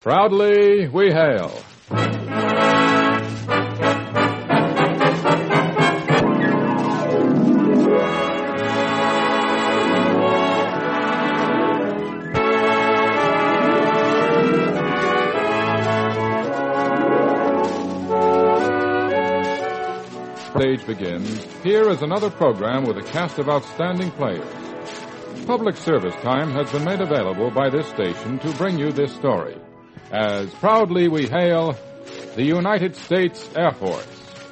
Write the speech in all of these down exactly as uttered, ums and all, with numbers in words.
Proudly we hail. Stage begins. Here is another program with a cast of outstanding players. Public service time has been made available by this station to bring you this story. As proudly we hail the United States Air Force.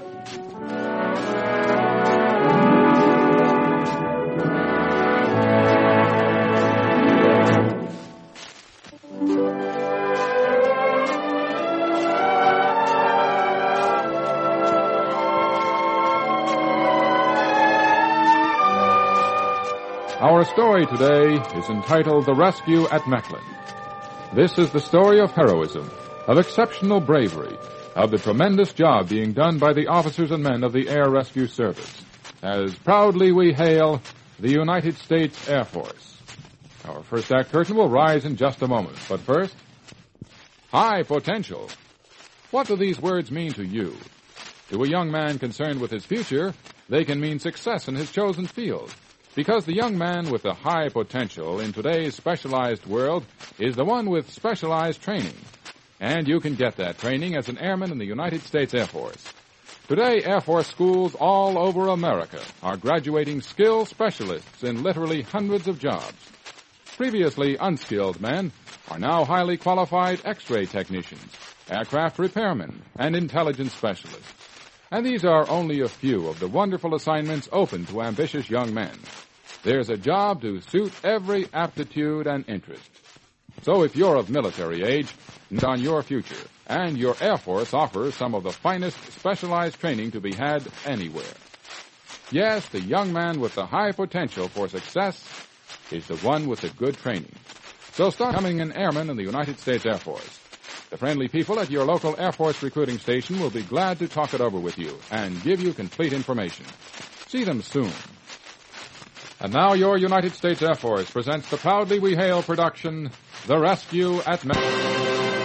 Our story today is entitled The Rescue at Mechlin. This is the story of heroism, of exceptional bravery, of the tremendous job being done by the officers and men of the Air Rescue Service. As proudly we hail the United States Air Force. Our first act curtain will rise in just a moment, but first, high potential. What do these words mean to you? To a young man concerned with his future, they can mean success in his chosen field. Because the young man with the high potential in today's specialized world is the one with specialized training. And you can get that training as an airman in the United States Air Force. Today, Air Force schools all over America are graduating skilled specialists in literally hundreds of jobs. Previously unskilled men are now highly qualified X-ray technicians, aircraft repairmen, and intelligence specialists. And these are only a few of the wonderful assignments open to ambitious young men. There's a job to suit every aptitude and interest. So if you're of military age, it's on your future, and your Air Force offers some of the finest specialized training to be had anywhere. Yes, the young man with the high potential for success is the one with the good training. So start becoming an airman in the United States Air Force. The friendly people at your local Air Force recruiting station will be glad to talk it over with you and give you complete information. See them soon. And now your United States Air Force presents the Proudly We Hail production, The Rescue at Mechlin.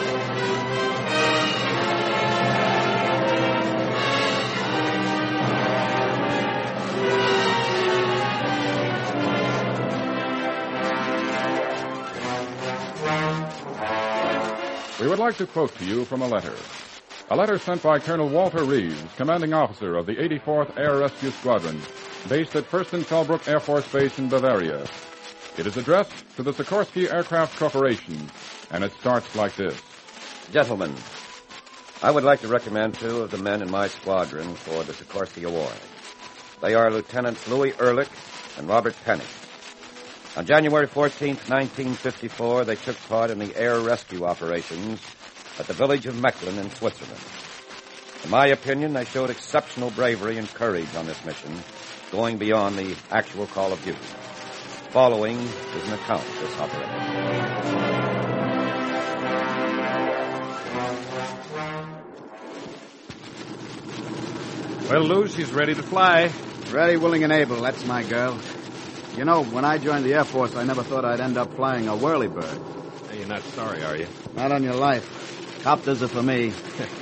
We would like to quote to you from a letter. A letter sent by Colonel Walter Reeves, commanding officer of the eighty-fourth Air Rescue Squadron, based at Fürstenfeldbruck Air Force Base in Bavaria. It is addressed to the Sikorsky Aircraft Corporation, and it starts like this. Gentlemen, I would like to recommend two of the men in my squadron for the Sikorsky Award. They are Lieutenants Louis Ehrlich and Robert Penny. On January fourteenth, nineteen fifty-four, they took part in the air rescue operations at the village of Mechlin in Switzerland. In my opinion, they showed exceptional bravery and courage on this mission, going beyond the actual call of duty. Following is an account of this operation. Well, Lou, she's ready to fly. Ready, willing, and able. That's my girl. You know, when I joined the Air Force, I never thought I'd end up flying a whirlybird. Hey, you're not sorry, are you? Not on your life. Copters are for me.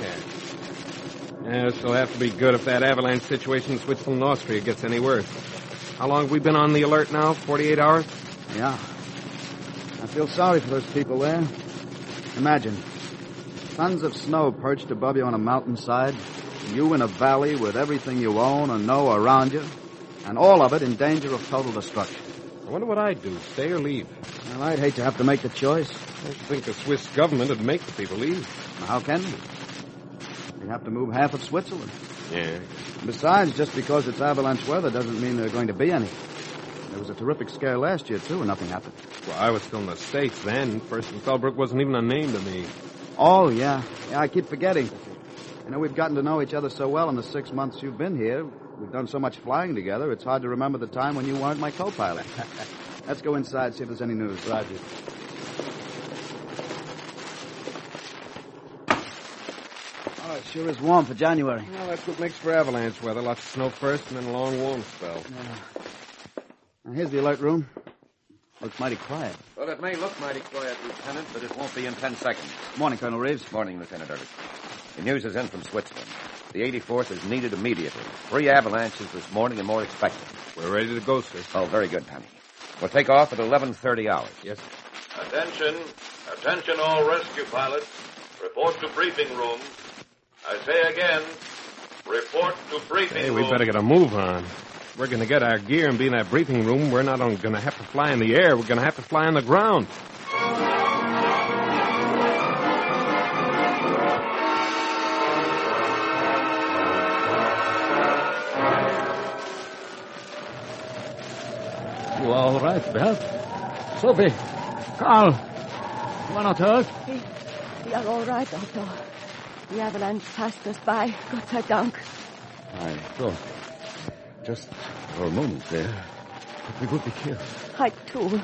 Yeah, this will have to be good if that avalanche situation in Switzerland and Austria gets any worse. How long have we been on the alert now? forty-eight hours? Yeah. I feel sorry for those people there. Imagine. Tons of snow perched above you on a mountainside. You in a valley with everything you own or know around you. And all of it in danger of total destruction. I wonder what I'd do, stay or leave. Well, I'd hate to have to make the choice. I think the Swiss government would make the people leave. How can we? We have to move half of Switzerland. Yeah. Besides, just because it's avalanche weather doesn't mean there are going to be any. There was a terrific scare last year, too, and nothing happened. Well, I was still in the States then. Fürstenfeldbruck wasn't even a name to me. Oh, yeah. Yeah, I keep forgetting. You know, we've gotten to know each other so well in the six months you've been here. We've done so much flying together, it's hard to remember the time when you weren't my co-pilot. Let's go inside, see if there's any news. Roger. Oh, it sure is warm for January. Well, that's what makes for avalanche weather. Lots of snow first and then a long warm spell. Yeah. Now, here's the alert room. Looks mighty quiet. Well, Well, it may look mighty quiet, Lieutenant, but it won't be in ten seconds. Morning, Colonel Reeves. Morning, Lieutenant Ehrlich. The news is in from Switzerland. The eighty-fourth is needed immediately. Three avalanches this morning and more expected. We're ready to go, sir. Oh, very good, Penny. We'll take off at eleven thirty hours. Yes, sir. Attention. Attention all rescue pilots. Report to briefing room. I say again, report to briefing Hey, room. we better get a move on. We're going to get our gear and be in that briefing room. We're not only going to have to fly in the air, we're going to have to fly on the ground. You all right, Beth? Sophie, Carl, you are not hurt? We, we are all right, Otto. The avalanche passed us by, Gott sei Dank. I thought, just for a moment there, that we would be killed. I, too.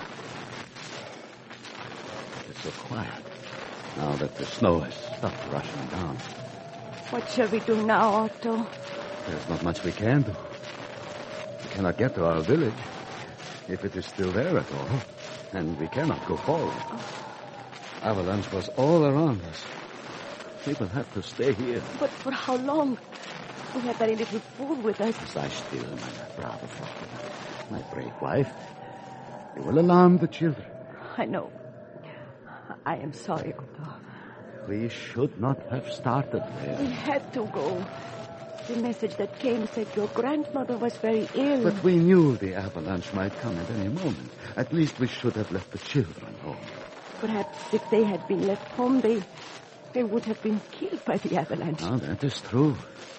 It's so quiet, now that the snow has stopped rushing down. What shall we do now, Otto? There's not much we can do. We cannot get to our village, if it is still there at all, and we cannot go forward. Avalanche was all around us. We will have to stay here. But for how long? We have very little food with us. Lie still, my brave father, my brave wife. You will alarm the children. I know. I am sorry, Otto. We should not have started there. We had to go. The message that came said your grandmother was very ill. But we knew the avalanche might come at any moment. At least we should have left the children home. Perhaps if they had been left home, they, they would have been killed by the avalanche. Oh, that is true.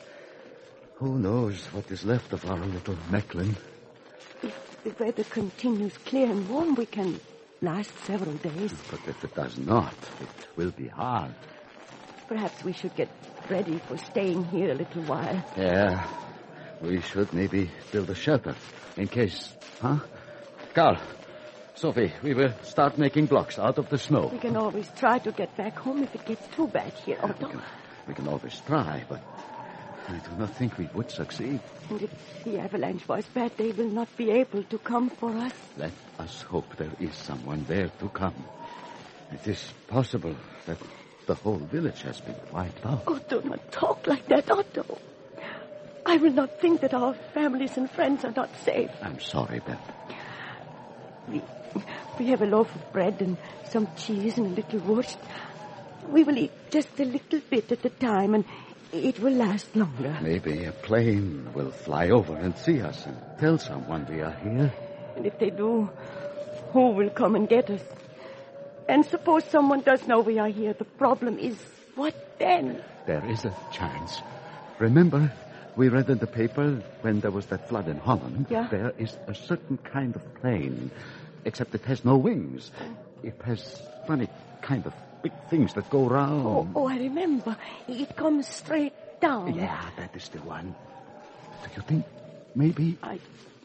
Who knows what is left of our little Mechlin? If the weather continues clear and warm, we can last several days. But if it does not, it will be hard. Perhaps we should get ready for staying here a little while. Yeah, we should maybe build a shelter in case, huh? Carl, Sophie, we will start making blocks out of the snow. We can always try to get back home if it gets too bad here, Otto. We can, we can always try, but I do not think we would succeed. And if the avalanche was bad, they will not be able to come for us. Let us hope there is someone there to come. It is possible that the whole village has been wiped out. Oh, do not talk like that, Otto. I will not think that our families and friends are not safe. I'm sorry, Beth. We, we have a loaf of bread and some cheese and a little wurst. We will eat just a little bit at a time, and it will last longer. Maybe a plane will fly over and see us and tell someone we are here. And if they do, who will come and get us? And suppose someone does know we are here. The problem is, what then? There is a chance. Remember, we read in the paper when there was that flood in Holland. Yeah. There is a certain kind of plane, except it has no wings. It has funny kind of big things that go round. Oh, oh, I remember. It comes straight down. Yeah, that is the one. Do you think maybe... I,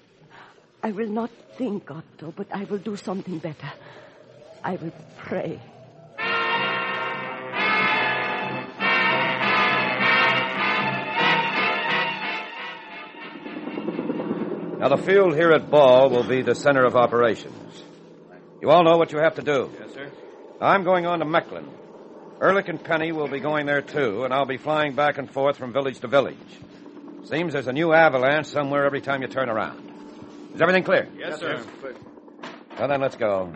I will not think, Otto, but I will do something better. I will pray. Now, the field here at Ball will be the center of operations. You all know what you have to do. Yes, sir. I'm going on to Mechlin. Ehrlich and Penny will be going there, too, and I'll be flying back and forth from village to village. Seems there's a new avalanche somewhere every time you turn around. Is everything clear? Yes, sir. Well, then, let's go.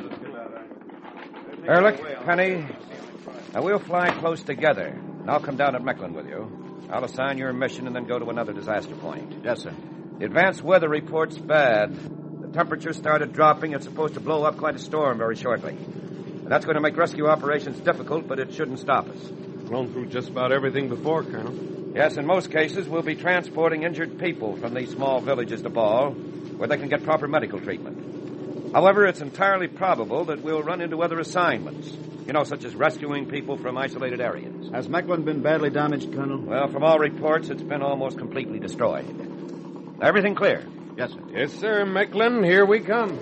Ehrlich, Penny, now we'll fly close together, and I'll come down at Mechlin with you. I'll assign your mission and then go to another disaster point. Yes, sir. The advanced weather report's bad. The temperature started dropping. It's supposed to blow up quite a storm very shortly. And that's going to make rescue operations difficult, but it shouldn't stop us. Flown through just about everything before, Colonel. Yes, in most cases, we'll be transporting injured people from these small villages to Ball, where they can get proper medical treatment. However, it's entirely probable that we'll run into other assignments, you know, such as rescuing people from isolated areas. Has Mechlin been badly damaged, Colonel? Well, from all reports, it's been almost completely destroyed. Everything clear? Yes, sir. Yes, sir, Mechlin, here we come.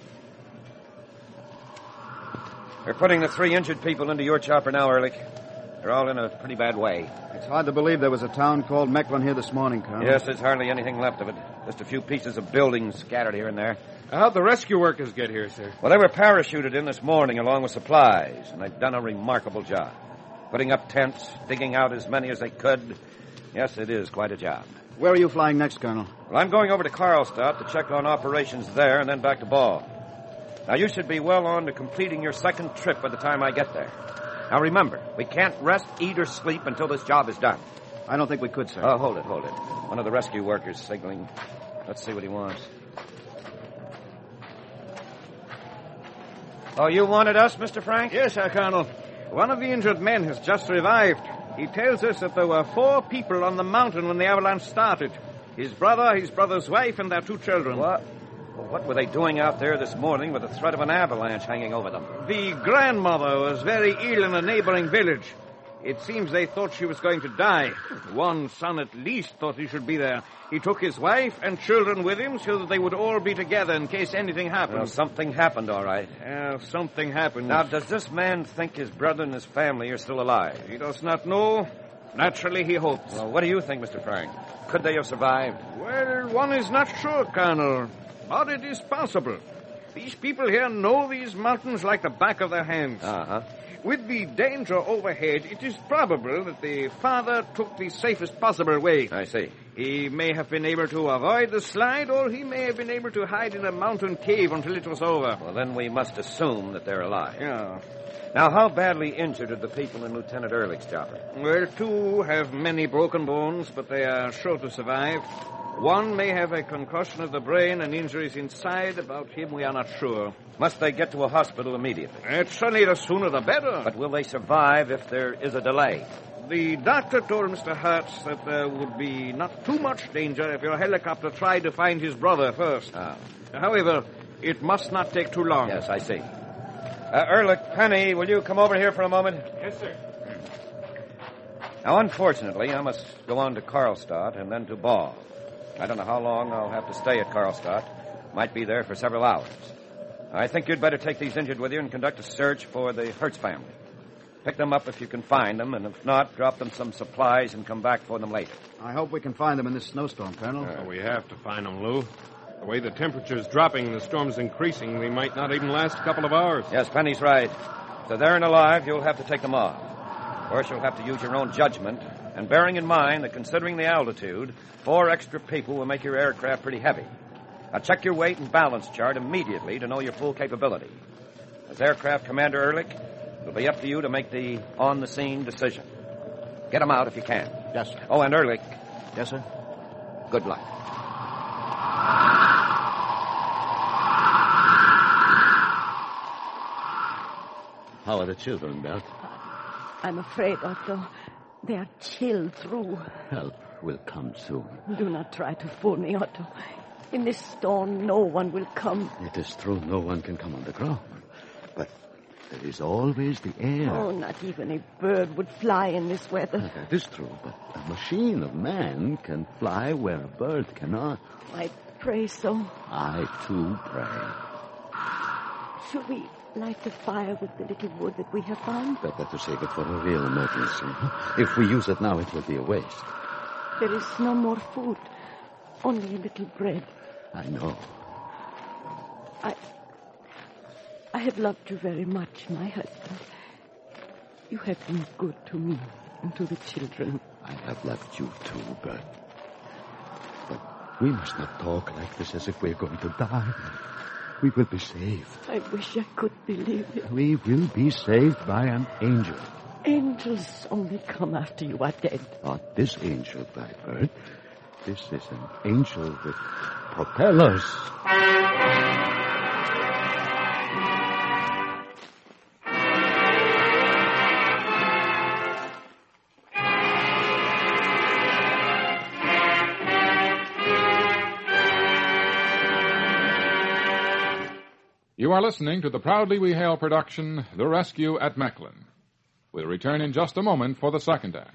We're putting the three injured people into your chopper now, Ehrlich. They're all in a pretty bad way. It's hard to believe there was a town called Mechlin here this morning, Colonel. Yes, there's hardly anything left of it. Just a few pieces of buildings scattered here and there. How'd the rescue workers get here, sir? Well, they were parachuted in this morning along with supplies, and they've done a remarkable job. Putting up tents, digging out as many as they could. Yes, it is quite a job. Where are you flying next, Colonel? Well, I'm going over to Karlstadt to check on operations there and then back to Ball. Now, you should be well on to completing your second trip by the time I get there. Now, remember, we can't rest, eat, or sleep until this job is done. I don't think we could, sir. Oh, hold it, hold it. One of the rescue workers signaling. Let's see what he wants. Oh, you wanted us, Mister Frank? Yes, sir, Colonel. One of the injured men has just revived. He tells us that there were four people on the mountain when the avalanche started. His brother, his brother's wife, and their two children. What? Well, what were they doing out there this morning with the threat of an avalanche hanging over them? The grandmother was very ill in a neighboring village. It seems they thought she was going to die. One son at least thought he should be there. He took his wife and children with him so that they would all be together in case anything happened. Well, something happened, all right. Uh, something happened. Now, does this man think his brother and his family are still alive? He does not know. Naturally, he hopes. Well, what do you think, Mister Frank? Could they have survived? Well, one is not sure, Colonel. But it is possible. These people here know these mountains like the back of their hands. Uh-huh. With the danger overhead, it is probable that the father took the safest possible way. I see. He may have been able to avoid the slide, or he may have been able to hide in a mountain cave until it was over. Well, then we must assume that they're alive. Yeah. Now, how badly injured are the people in Lieutenant Ehrlich's chopper? Well, two have many broken bones, but they are sure to survive. One may have a concussion of the brain and injuries inside. About him, we are not sure. Must they get to a hospital immediately? It's certainly the sooner the better. But will they survive if there is a delay? The doctor told Mister Hertz that there would be not too much danger if your helicopter tried to find his brother first. Ah. However, it must not take too long. Yes, I see. Uh, Ehrlich, Penny, will you come over here for a moment? Yes, sir. Now, unfortunately, I must go on to Karlstadt and then to Ball. I don't know how long I'll have to stay at Karlstadt. Might be there for several hours. I think you'd better take these injured with you and conduct a search for the Hertz family. Pick them up if you can find them, and if not, drop them some supplies and come back for them later. I hope we can find them in this snowstorm, Colonel. Well, we have to find them, Lou. The way the temperature's dropping and the storm's increasing, they might not even last a couple of hours. Yes, Penny's right. If they're there and alive, you'll have to take them off. Of course, you'll have to use your own judgment, and bearing in mind that considering the altitude, four extra people will make your aircraft pretty heavy. Now, check your weight and balance chart immediately to know your full capability. As aircraft commander Ehrlich, it'll be up to you to make the on-the-scene decision. Get them out if you can. Yes, sir. Oh, and Ehrlich, Yes, sir. good luck. How are the children, Bert? I'm afraid, Otto, they are chilled through. Help will come soon. Do not try to fool me, Otto. In this storm, no one will come. It is true no one can come on the ground. But there is always the air. Oh, not even a bird would fly in this weather. That is true, but a machine of man can fly where a bird cannot. I pray so. I, too, pray. Should we light the fire with the little wood that we have found? But better save it for a real emergency. If we use it now, it will be a waste. There is no more food, only a little bread. I know. I... I have loved you very much, my husband. You have been good to me and to the children. I have loved you too, Bert. But we must not talk like this as if we're going to die. We will be saved. I wish I could believe it. We will be saved by an angel. Angels only come after you are dead. Not this angel, Blackbird. This is an angel with propellers. You are listening to the Proudly We Hail production, The Rescue at Mechlin. We'll return in just a moment for the second act.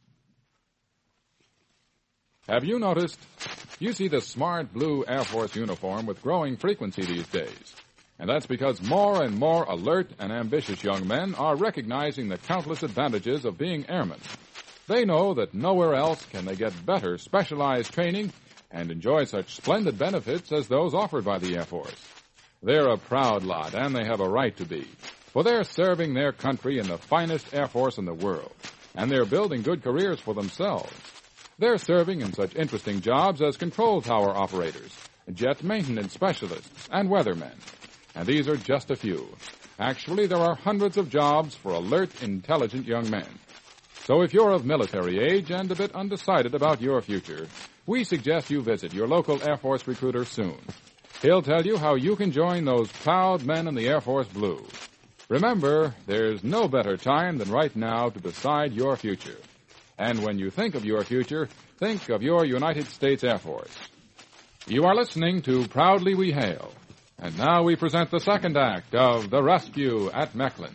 Have you noticed? You see the smart blue Air Force uniform with growing frequency these days. And that's because more and more alert and ambitious young men are recognizing the countless advantages of being airmen. They know that nowhere else can they get better specialized training and enjoy such splendid benefits as those offered by the Air Force. They're a proud lot, and they have a right to be, for they're serving their country in the finest Air Force in the world, and they're building good careers for themselves. They're serving in such interesting jobs as control tower operators, jet maintenance specialists, and weathermen. And these are just a few. Actually, there are hundreds of jobs for alert, intelligent young men. So if you're of military age and a bit undecided about your future, we suggest you visit your local Air Force recruiter soon. He'll tell you how you can join those proud men in the Air Force Blue. Remember, there's no better time than right now to decide your future. And when you think of your future, think of your United States Air Force. You are listening to Proudly We Hail. And now we present the second act of The Rescue at Mechlin.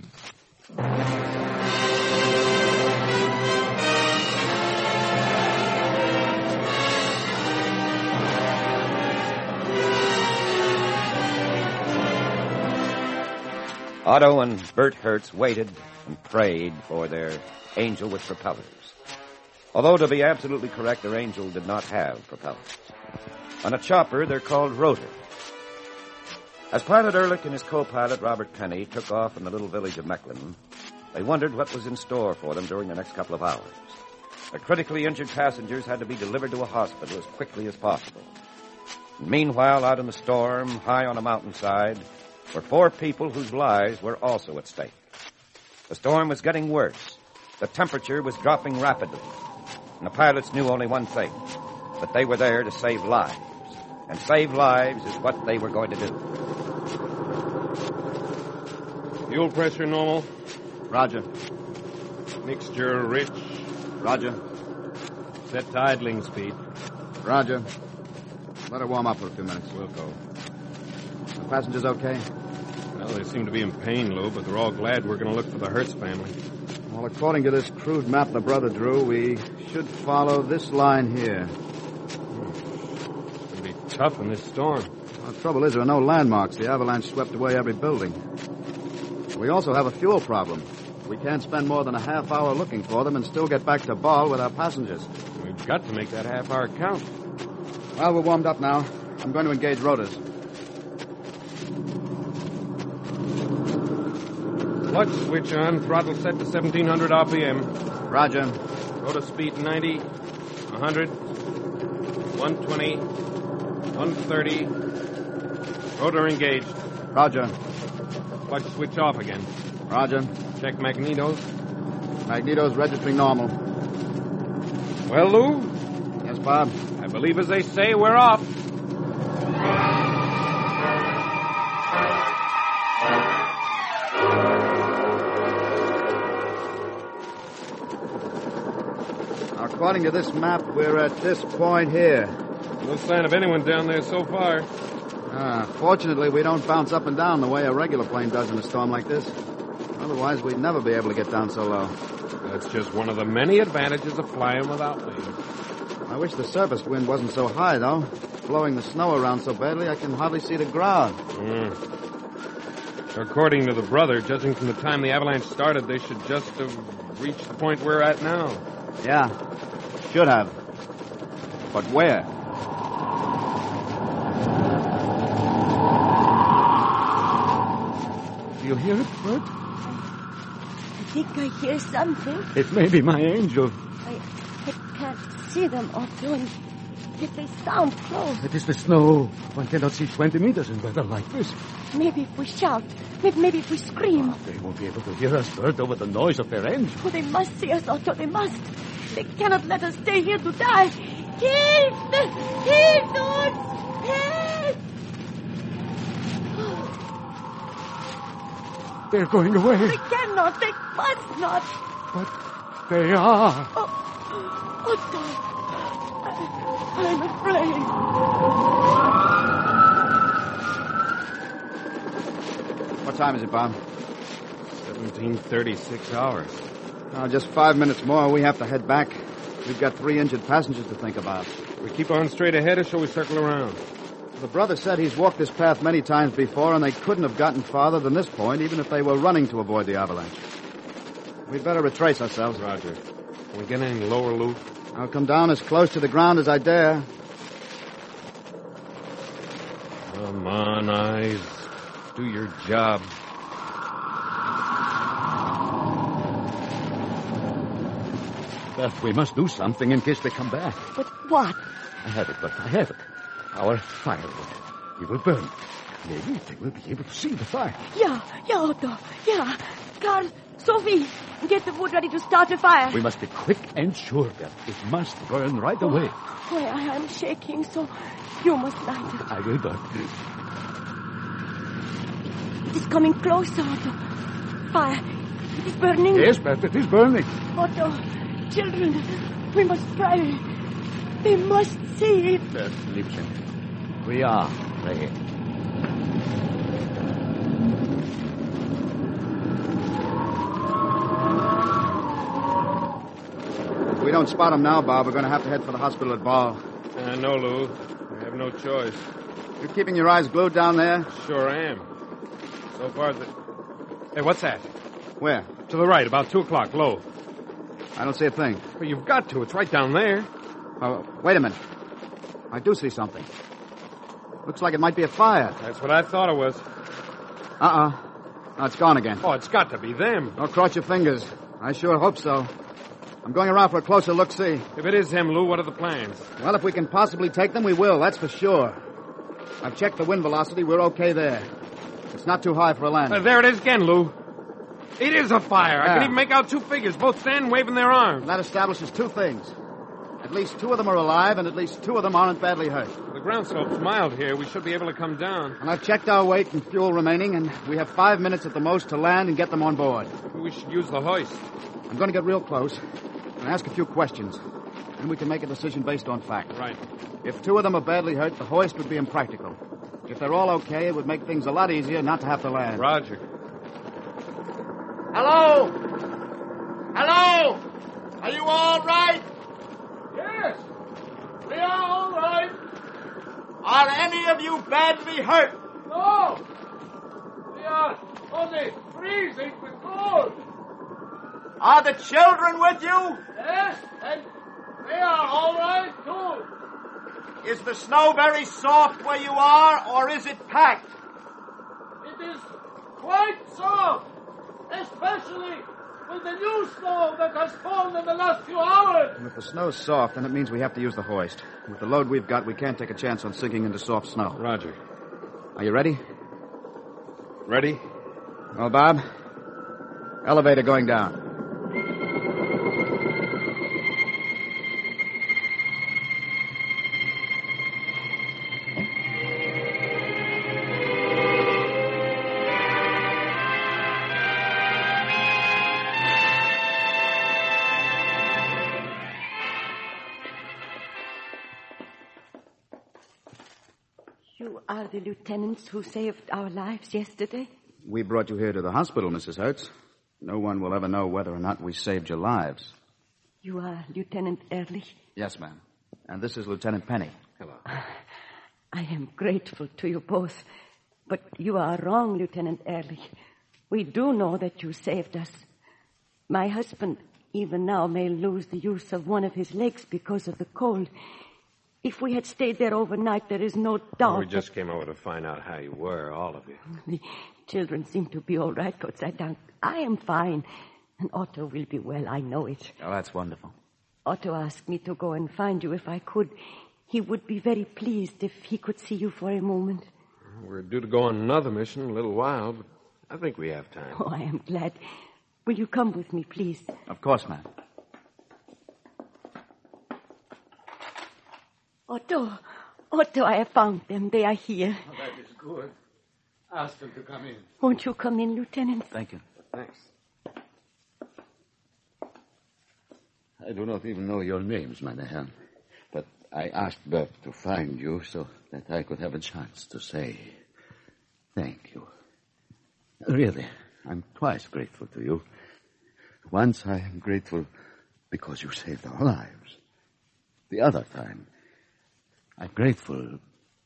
Otto and Bert Hertz waited and prayed for their Angel with propellers. Although, to be absolutely correct, their Angel did not have propellers. On a chopper, they're called rotors. As Pilot Ehrlich and his co-pilot, Robert Penny, took off from the little village of Mechlin, they wondered what was in store for them during the next couple of hours. The critically injured passengers had to be delivered to a hospital as quickly as possible. Meanwhile, out in the storm, high on a mountainside, were four people whose lives were also at stake. The storm was getting worse. The temperature was dropping rapidly. And the pilots knew only one thing, that they were there to save lives. And save lives is what they were going to do. Fuel pressure normal. Roger. Mixture rich. Roger. Set to idling speed. Roger. Let her warm up for a few minutes. We'll go. The passengers okay? Well, they seem to be in pain, Lou, but they're all glad we're going to look for the Hertz family. Well, according to this crude map my brother drew, we should follow this line here. It's going to be tough in this storm. Well, the trouble is there are no landmarks. The avalanche swept away every building. We also have a fuel problem. We can't spend more than a half hour looking for them and still get back to Ball with our passengers. We've got to make that half hour count. Well, we're warmed up now. I'm going to engage rotors. Clutch switch on, throttle set to seventeen hundred R P M. Roger. Rotor speed ninety, one hundred, one twenty, one thirty. Rotor engaged. Roger. Clutch switch off again. Roger. Check magnetos. Magnetos registering normal. Well, Lou? Yes, Bob? I believe, as they say, we're off. According to this map, we're at this point here. No sign of anyone down there so far. Ah, fortunately, we don't bounce up and down the way a regular plane does in a storm like this. Otherwise, we'd never be able to get down so low. That's just one of the many advantages of flying without wings. I wish the surface wind wasn't so high, though. Blowing the snow around so badly, I can hardly see the ground. Mm. According to the brother, judging from the time the avalanche started, they should just have reached the point we're at now. Yeah, should have. But where? Do you hear it, Bert? I think I hear something. It may be my angel. I, I can't see them, Otto, and yet they sound close. It is the snow. One cannot see twenty meters in weather like this. Maybe if we shout, maybe, maybe if we scream. They won't be able to hear us, Bert, over the noise of their engine. Oh, they must see us, Otto, they must. They cannot let us stay here to die. Hilf! Hilf uns! Help! They're going away. They cannot, they must not. But they are. Oh, Otto, I, I'm afraid. What time is it, Bob? seventeen thirty-six hours. Oh, just five minutes more. We have to head back. We've got three injured passengers to think about. We keep on straight ahead, or shall we circle around? The brother said he's walked this path many times before, and they couldn't have gotten farther than this point, even if they were running to avoid the avalanche. We'd better retrace ourselves. Roger. Can we get any lower, Lou? I'll come down as close to the ground as I dare. Come on, Eyes. Do your job. Beth, we must do something in case they come back. But what? I have it, Beth. I have it. Our firewood. We will burn it. Maybe they will be able to see the fire. Yeah, yeah, Otto. Yeah. Carl, Sophie, get the wood ready to start a fire. We must be quick and sure, Beth. It must burn right away. Oh, I am shaking, so you must light it. I will, Beth. It is coming closer, Otto. Fire. It is burning. Yes, Beth, it is burning. Otto, children, we must pray. They must see it. Beth, Liebchen, we are praying. If we don't spot them now, Bob, we're going to have to head for the hospital at Ball. Uh, no, Lou. I have no choice. You keeping your eyes glued down there? Sure am. So far, the... Hey, what's that? Where? To the right, about two o'clock, low. I don't see a thing. Well, you've got to. It's right down there. Oh, wait a minute. I do see something. Looks like it might be a fire. That's what I thought it was. Uh-uh. No, it's gone again. Oh, it's got to be them. Don't cross your fingers. I sure hope so. I'm going around for a closer look-see. If it is them, Lou, what are the plans? Well, if we can possibly take them, we will, that's for sure. I've checked the wind velocity. We're okay there. It's not too high for a landing. Uh, there it is again, Lou. It is a fire. Yeah. I can even make out two figures, both standing, waving their arms. That establishes two things. At least two of them are alive, and at least two of them aren't badly hurt. The ground slope's mild here. We should be able to come down. And I've checked our weight and fuel remaining, and we have five minutes at the most to land and get them on board. We should use the hoist. I'm going to get real close and ask a few questions. Then we can make a decision based on fact. Right. If two of them are badly hurt, the hoist would be impractical. If they're all okay, it would make things a lot easier not to have to land. Roger. Hello? Hello? Are you all right? Yes, we are all right. Are any of you badly hurt? No, we are only freezing with cold. Are the children with you? Yes, and they are all right, too. Is the snow very soft where you are, or is it packed? It is quite soft, especially with the new snow that has fallen in the last few hours. And if the snow's soft, then it means we have to use the hoist. With the load we've got, we can't take a chance on sinking into soft snow. Roger. Are you ready? Ready? Well, Bob, elevator going down. You are the lieutenants who saved our lives yesterday? We brought you here to the hospital, Missus Hertz. No one will ever know whether or not we saved your lives. You are Lieutenant Ehrlich? Yes, ma'am. And this is Lieutenant Penny. Hello. I am grateful to you both. But you are wrong, Lieutenant Ehrlich. We do know that you saved us. My husband, even now, may lose the use of one of his legs because of the cold. If we had stayed there overnight, there is no doubt. We just came over to find out how you were, all of you. The children seem to be all right outside down. I am fine. And Otto will be well, I know it. Oh, that's wonderful. Otto asked me to go and find you if I could. He would be very pleased if he could see you for a moment. We're due to go on another mission in a little while, but I think we have time. Oh, I am glad. Will you come with me, please? Of course, ma'am. Otto, Otto, I have found them. They are here. Oh, that is good. Ask them to come in. Won't you come in, Lieutenant? Thank you. Thanks. I do not even know your names, meine Herren. But I asked Beth to find you so that I could have a chance to say thank you. Really, I'm twice grateful to you. Once I am grateful because you saved our lives. The other time, I'm grateful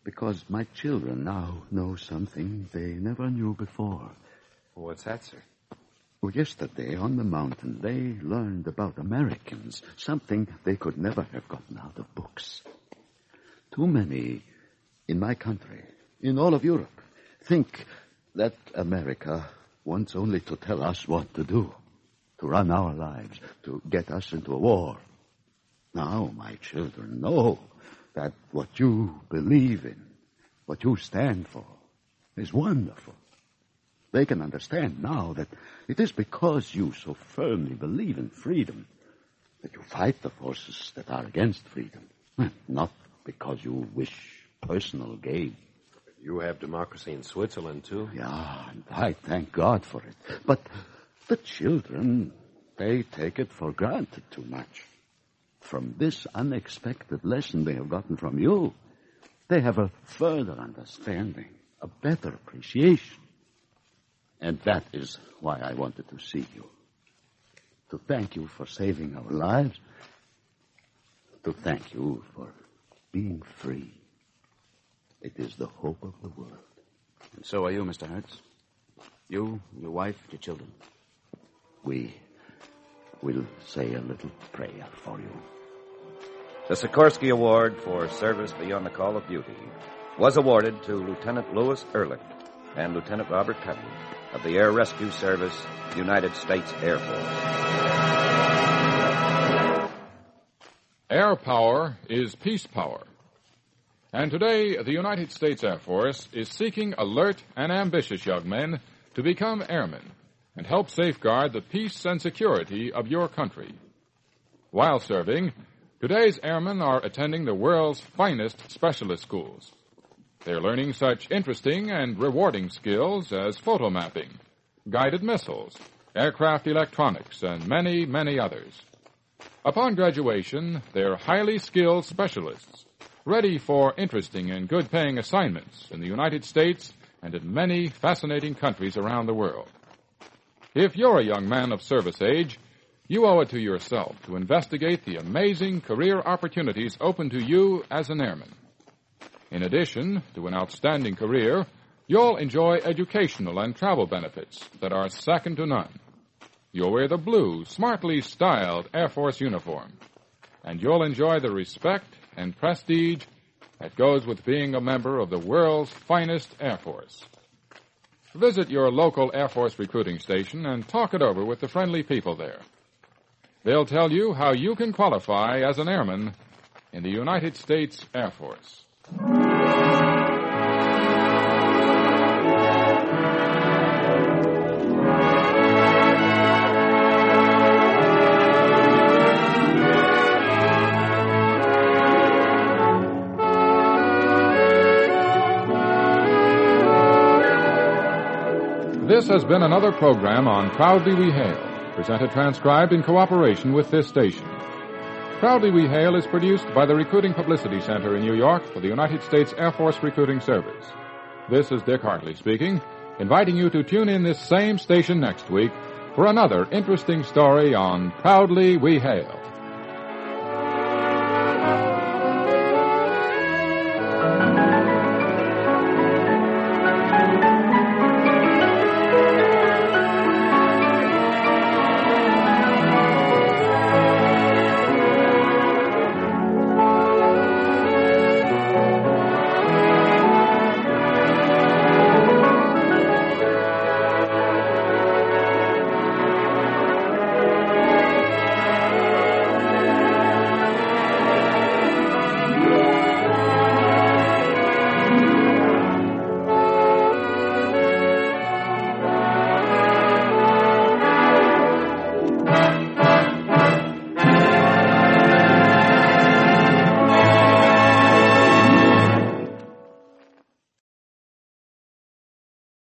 Because my children now know something they never knew before. What's that, sir? Well, yesterday on the mountain, they learned about Americans, something they could never have gotten out of books. Too many in my country, in all of Europe, think that America wants only to tell us what to do, to run our lives, to get us into a war. Now, my children know that what you believe in, what you stand for, is wonderful. They can understand now that it is because you so firmly believe in freedom that you fight the forces that are against freedom, not because you wish personal gain. You have democracy in Switzerland, too. Yeah, and I thank God for it. But the children, they take it for granted too much. From this unexpected lesson they have gotten from you, they have a further understanding, a better appreciation. And that is why I wanted to see you. To thank you for saving our lives. To thank you for being free. It is the hope of the world. And so are you, Mister Hertz. You, your wife, your children. We will say a little prayer for you. The Sikorsky Award for Service Beyond the Call of Duty was awarded to Lieutenant Louis Ehrlich and Lieutenant Robert Penny of the Air Rescue Service, United States Air Force. Air power is peace power. And today, the United States Air Force is seeking alert and ambitious young men to become airmen and help safeguard the peace and security of your country. While serving, today's airmen are attending the world's finest specialist schools. They're learning such interesting and rewarding skills as photo mapping, guided missiles, aircraft electronics, and many, many others. Upon graduation, they're highly skilled specialists, ready for interesting and good-paying assignments in the United States and in many fascinating countries around the world. If you're a young man of service age, you owe it to yourself to investigate the amazing career opportunities open to you as an airman. In addition to an outstanding career, you'll enjoy educational and travel benefits that are second to none. You'll wear the blue, smartly styled Air Force uniform, and you'll enjoy the respect and prestige that goes with being a member of the world's finest Air Force. Visit your local Air Force recruiting station and talk it over with the friendly people there. They'll tell you how you can qualify as an airman in the United States Air Force. This has been another program on Proudly We Hail, presented transcribed in cooperation with this station. Proudly We Hail is produced by the Recruiting Publicity Center in New York for the United States Air Force Recruiting Service. This is Dick Hartley speaking, inviting you to tune in this same station next week for another interesting story on Proudly We Hail.